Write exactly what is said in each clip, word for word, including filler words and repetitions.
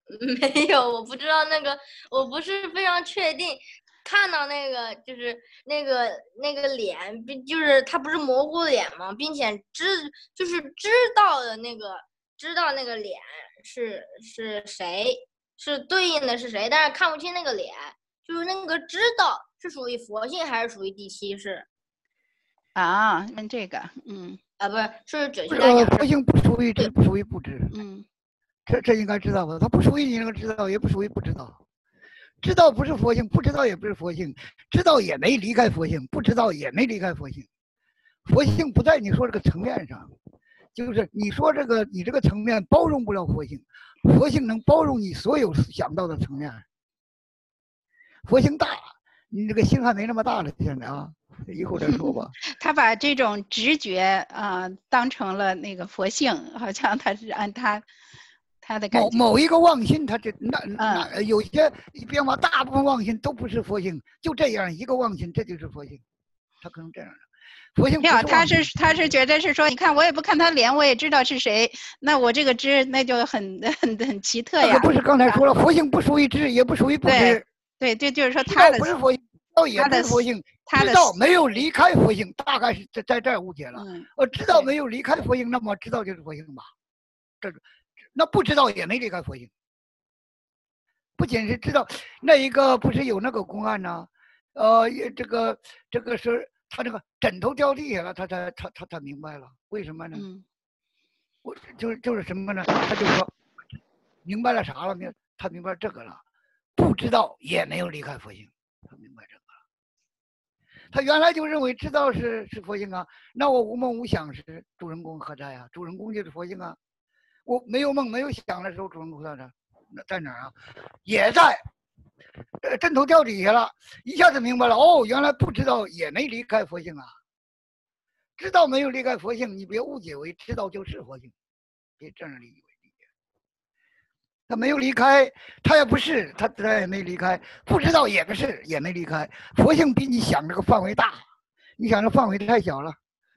没有，我不知道那个，我不是非常确定。看到那个就是那个那个脸，并就是他不是模糊脸吗？并且知就是知道的那个知道那个脸是是谁，是对应的是谁，但是看不清那个脸。就是那个知道是属于佛性还是属于第七世？ 啊，问这个，嗯， 啊，不是，是准确来呃， 讲是佛性不属于知，不属于不知， 嗯， 这这应该知道吧？它不属于你那个知道，也不属于不知道。知道不是佛性，不知道也不是佛性，知道也没离开佛性，不知道也没离开佛性。佛性不在你说这个层面上，就是你说这个你这个层面包容不了佛性，佛性能包容你所有想到的层面。佛性大，你这个心还没那么大了，现在啊，一会儿再说吧。 他把这种直觉啊、呃、当成了那个佛性，好像他是按他他的某某一个妄心，他这那那有些比方大部分妄心都不是佛性，就这样一个妄心，这就是佛性，他可能这样的。佛性不是妄心， 他是他是觉得是说，你看我也不看他脸，我也知道是谁，那我这个知那就很很很奇特呀。 这个不是刚才说了，佛性不属于知，也不属于不知。 对对，就是说他的不是佛性，知道也不是佛性，知道没有离开佛性，大概是在在这儿误解了。呃，知道没有离开佛性，那么知道就是佛性吧？这那不知道也没离开佛性。不仅是知道，那一个不是有那个公案呢？呃，这个这个是他这个枕头掉地下了，他才他他他明白了，为什么呢？ 嗯， 我就是就是什么呢？他就说明白了啥了没有？他明白这个了，不知道也没有离开佛性，他明白这个了。他原来就认为知道是是佛性啊，那我无梦无想时，主人公何在啊？主人公就是佛性啊。我没有梦没有想的时候，主人公在哪？在哪儿啊？也在，呃，枕头掉底下了，一下子明白了。哦，原来不知道也没离开佛性啊。知道没有离开佛性，你别误解为知道就是佛性，别这样理解。他没有离开，他也不是，他他也没离开，不知道也不是，也没离开。佛性比你想这个范围大，你想这范围太小了。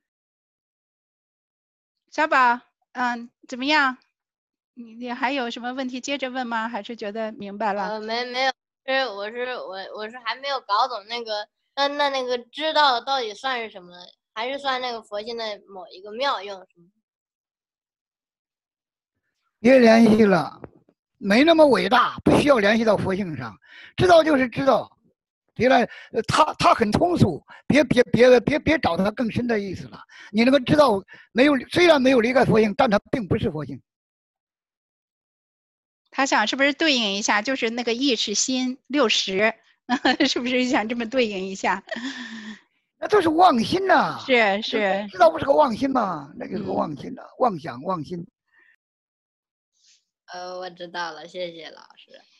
小宝，嗯，怎么样？你你还有什么问题接着问吗？还是觉得明白了？ 呃，没没有，是我是我我是还没有搞懂那个那那那个知道到底算是什么，还是算那个佛性的某一个妙用是吗？ 别联系了，没那么伟大，不需要联系到佛性上。知道就是知道，别来，他他很通俗，别别别别别找他更深的意思了。你那个知道没有，虽然没有离开佛性，但它并不是佛性。 他想是不是对应一下，就是那个意识心六十，是不是想这么对应一下？ 那都是妄心呐、啊， 是是， 知道不是个妄心吗？那就是个妄心呐、啊，嗯、妄想妄心。 呃，我知道了，谢谢老师。